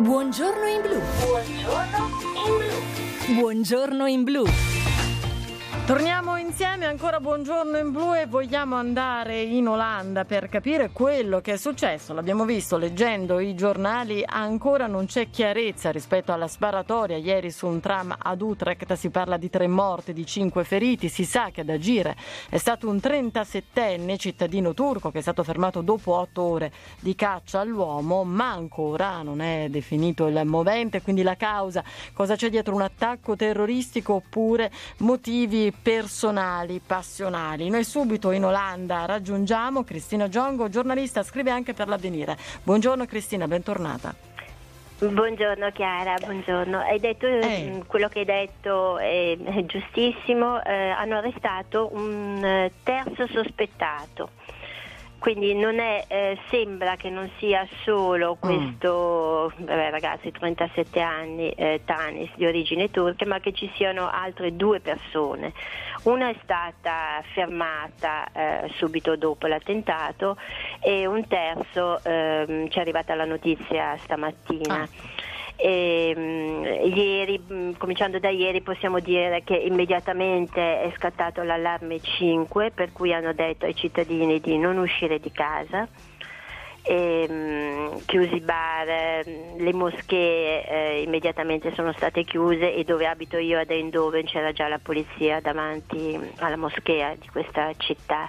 Buongiorno in blu. Buongiorno in blu. Buongiorno in blu. Torniamo insieme, ancora buongiorno in blu, e vogliamo andare in Olanda per capire quello che è successo. L'abbiamo visto leggendo i giornali, ancora non c'è chiarezza rispetto alla sparatoria ieri su un tram ad Utrecht. Si parla di 3 morti, di 5 feriti. Si sa che ad agire è stato un 37enne cittadino turco che è stato fermato dopo 8 ore di caccia all'uomo, ma ancora non è definito il movente, quindi la causa. Cosa c'è dietro? Un attacco terroristico oppure motivi personali, passionali? Noi subito in Olanda raggiungiamo Cristina Giongo, giornalista, scrive anche per l'Avvenire. Buongiorno Cristina, bentornata. Buongiorno Chiara, buongiorno. Hai detto quello che hai detto è giustissimo. Hanno arrestato un terzo sospettato. Quindi non è, sembra che non sia solo questo ragazzo di 37 anni, Tanis, di origine turca, ma che ci siano altre 2 persone. Una è stata fermata subito dopo l'attentato e un terzo ci è arrivata la notizia stamattina. Ieri, cominciando da ieri, possiamo dire che immediatamente è scattato l'allarme 5, per cui hanno detto ai cittadini di non uscire di casa, chiusi i bar, le moschee immediatamente sono state chiuse, e dove abito io ad Eindhoven c'era già la polizia davanti alla moschea di questa città.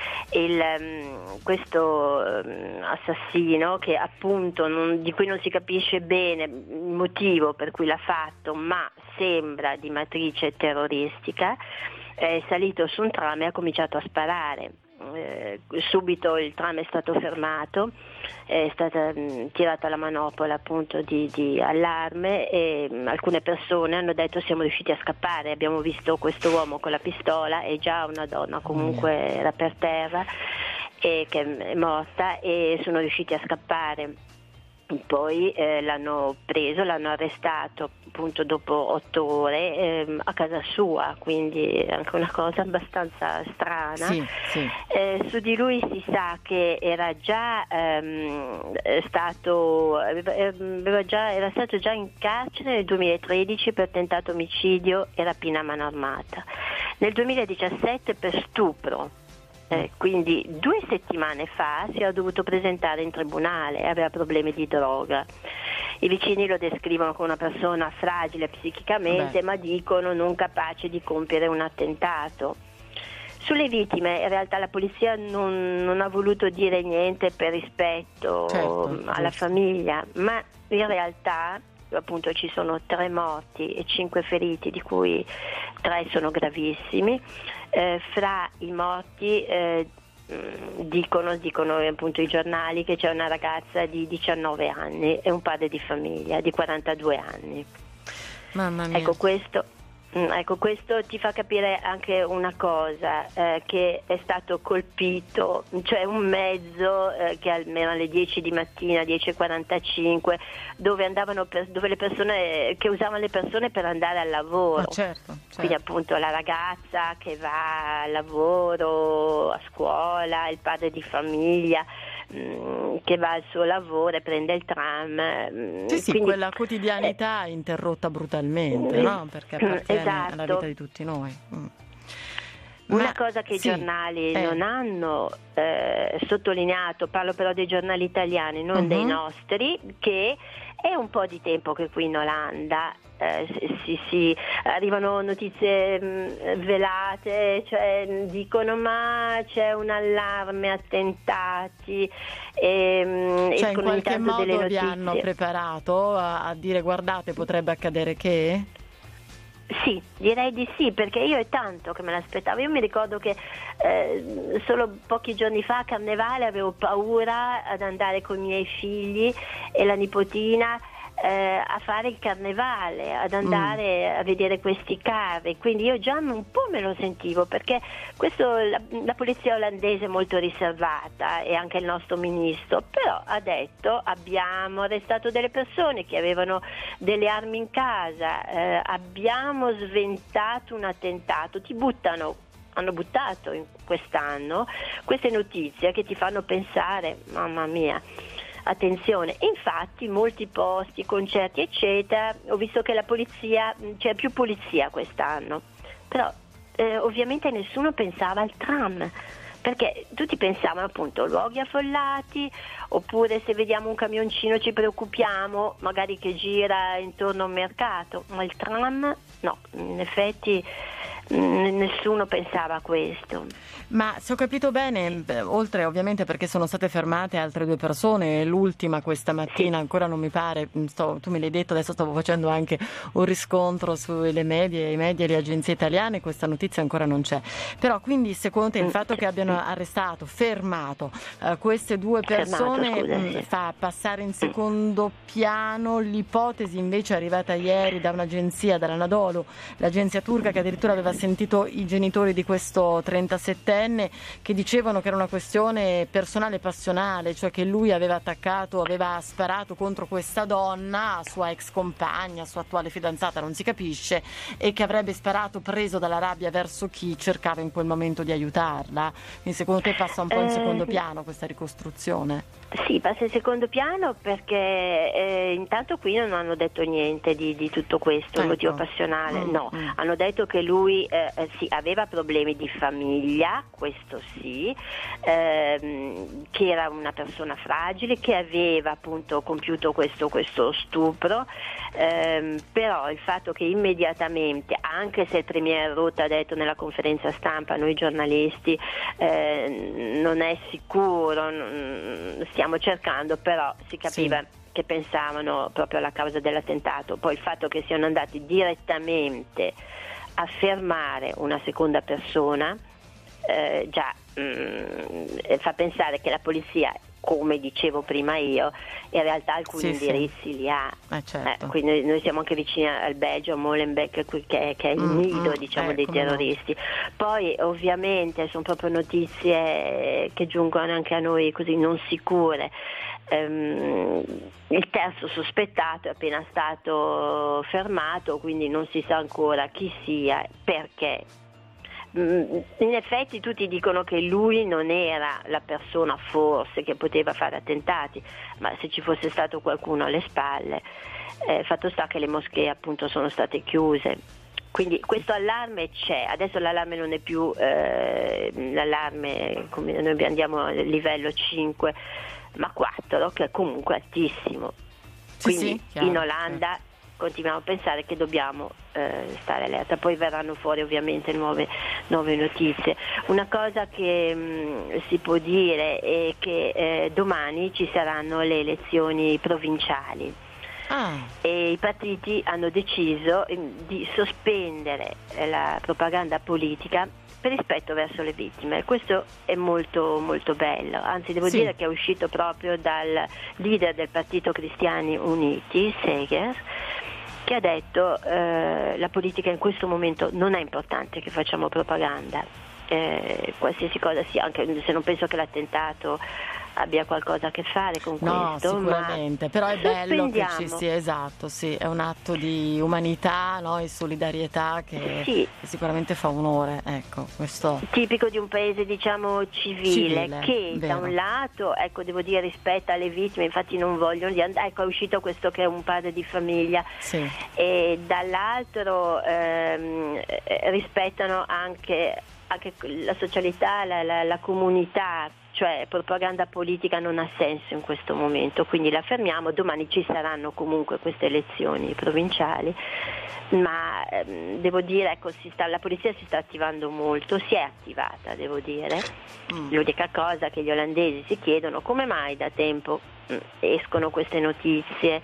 Questo assassino, che appunto di cui non si capisce bene il motivo per cui l'ha fatto, ma sembra di matrice terroristica, è salito su un tram e ha cominciato a sparare. Subito il tram è stato fermato, è stata tirata la manopola appunto di allarme, e alcune persone hanno detto: siamo riusciti a scappare, abbiamo visto questo uomo con la pistola, e già una donna comunque era per terra e che è morta, e sono riusciti a scappare. Poi l'hanno preso, l'hanno arrestato appunto dopo 8 ore a casa sua, quindi anche una cosa abbastanza strana. Sì. Su di lui si sa che era già era stato già in carcere nel 2013 per tentato omicidio e rapina a mano armata, nel 2017 per stupro. Quindi 2 settimane fa si era dovuto presentare in tribunale, aveva problemi di droga. I vicini lo descrivono come una persona fragile psichicamente, ma dicono non capace di compiere un attentato. Sulle vittime in realtà la polizia non ha voluto dire niente per rispetto alla famiglia, ma in realtà appunto ci sono 3 morti e 5 feriti, di cui 3 sono gravissimi. Fra i morti dicono appunto i giornali che c'è una ragazza di 19 anni e un padre di famiglia di 42 anni. Mamma mia. Ecco, questo ti fa capire anche una cosa, che è stato colpito, cioè un mezzo che almeno alle 10 di mattina, 10:45, dove le persone, che usavano le persone per andare al lavoro. Certo. Quindi appunto la ragazza che va al lavoro, a scuola, il padre di famiglia che va al suo lavoro e prende il tram. Sì, quindi, quella quotidianità interrotta brutalmente, no? Perché appartiene alla vita di tutti noi. Una cosa che i giornali non hanno sottolineato, parlo però dei giornali italiani, non dei nostri, che è un po' di tempo che qui in Olanda arrivano notizie velate, cioè dicono ma c'è un allarme attentati, cioè in qualche modo delle vi hanno preparato a dire guardate, potrebbe accadere che? Sì, direi di sì, perché io è tanto che me l'aspettavo. Io mi ricordo che solo pochi giorni fa a Carnevale avevo paura ad andare con i miei figli e la nipotina a fare il carnevale, ad andare a vedere questi carri, quindi io già un po' me lo sentivo, perché la polizia olandese è molto riservata, e anche il nostro ministro, però ha detto abbiamo arrestato delle persone che avevano delle armi in casa, abbiamo sventato un attentato. Hanno buttato quest'anno queste notizie che ti fanno pensare, mamma mia, attenzione. Infatti molti posti, concerti eccetera, ho visto che la polizia, c'è più polizia quest'anno, però ovviamente nessuno pensava al tram, perché tutti pensavano appunto luoghi affollati, oppure se vediamo un camioncino ci preoccupiamo, magari che gira intorno a un mercato, ma il tram no, in effetti nessuno pensava a questo. Ma se ho capito bene, oltre ovviamente perché sono state fermate altre 2 persone, l'ultima questa mattina, ancora non mi pare, tu me l'hai detto, adesso stavo facendo anche un riscontro sulle medie, i media e le agenzie italiane, questa notizia ancora non c'è. Però quindi secondo te il fatto che abbiano fermato queste 2 persone fa passare in secondo piano l'ipotesi invece arrivata ieri da un'agenzia, dall'Anadolu, l'agenzia turca, che addirittura aveva sentito i genitori di questo 37enne che dicevano che era una questione personale e passionale, cioè che lui aveva sparato contro questa donna, sua ex compagna, sua attuale fidanzata, non si capisce, e che avrebbe sparato preso dalla rabbia verso chi cercava in quel momento di aiutarla. Quindi secondo te passa un po' in secondo piano questa ricostruzione? Sì, passa in secondo piano perché intanto qui non hanno detto niente di tutto questo, il motivo passionale, no. Hanno detto che lui sì, aveva problemi di famiglia, questo sì, che era una persona fragile, che aveva appunto compiuto questo stupro, però il fatto che immediatamente, anche se il premier Rutte ha detto nella conferenza stampa, noi giornalisti non è sicuro, stiamo cercando, però si capiva che pensavano proprio alla causa dell'attentato. Poi il fatto che siano andati direttamente a fermare una seconda persona già fa pensare che la polizia, come dicevo prima io, in realtà alcuni indirizzi li ha. Certo. Quindi noi siamo anche vicini al Belgio, a Molenbeek, che è il nido dei terroristi. Poi ovviamente sono proprio notizie che giungono anche a noi così non sicure. Il terzo sospettato è appena stato fermato, quindi non si sa ancora chi sia, perché. In effetti tutti dicono che lui non era la persona forse che poteva fare attentati, ma se ci fosse stato qualcuno alle spalle, fatto sta che le moschee appunto sono state chiuse, quindi questo allarme c'è. Adesso l'allarme non è più l'allarme come noi andiamo a livello 5 ma 4, che è comunque altissimo, quindi chiaro, in Olanda continuiamo a pensare che dobbiamo stare allerta. Poi verranno fuori ovviamente nuove notizie. Una cosa che si può dire è che domani ci saranno le elezioni provinciali e i partiti hanno deciso di sospendere la propaganda politica per rispetto verso le vittime. Questo è molto molto bello, anzi devo dire che è uscito proprio dal leader del Partito Cristiani Uniti, Segers, che ha detto la politica in questo momento non è importante che facciamo propaganda, qualsiasi cosa sia, anche se non penso che l'attentato abbia qualcosa a che fare con questo. Sicuramente, però è bello che ci sia, esatto, è un atto di umanità, no? E solidarietà che sicuramente fa onore, ecco, questo tipico di un paese diciamo civile che da un lato, ecco, devo dire, rispetta le vittime, infatti non vogliono ecco, è uscito questo che è un padre di famiglia, e dall'altro rispettano anche la socialità, la comunità, cioè propaganda politica non ha senso in questo momento, quindi la fermiamo. Domani ci saranno comunque queste elezioni provinciali, ma devo dire, ecco, la polizia si sta attivando molto, si è attivata, devo dire. L'unica cosa che gli olandesi si chiedono: come mai da tempo escono queste notizie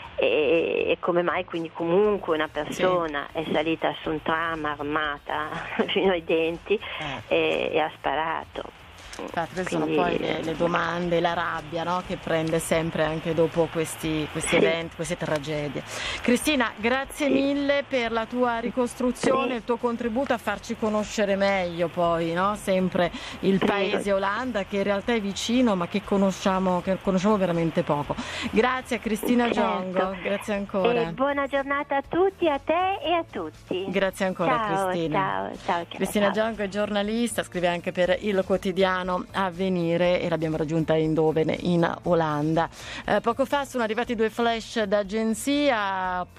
e come mai quindi comunque una persona è salita su un tram armata fino ai denti e ha sparato. Infatti, queste sono poi le domande, la rabbia, no? Che prende sempre anche dopo questi eventi, queste tragedie. Cristina, grazie mille per la tua ricostruzione, il tuo contributo a farci conoscere meglio poi, no? Sempre il paese Olanda, che in realtà è vicino ma che conosciamo veramente poco. Grazie a Cristina Giongo, grazie ancora. Buona giornata a tutti, a te e a tutti. Grazie ancora, Cristina. Ciao. Cristina Giongo è giornalista, scrive anche per Il Quotidiano continuano a avvenire e l'abbiamo raggiunta in Doven, in Olanda. Poco fa sono arrivati 2 flash d'agenzia.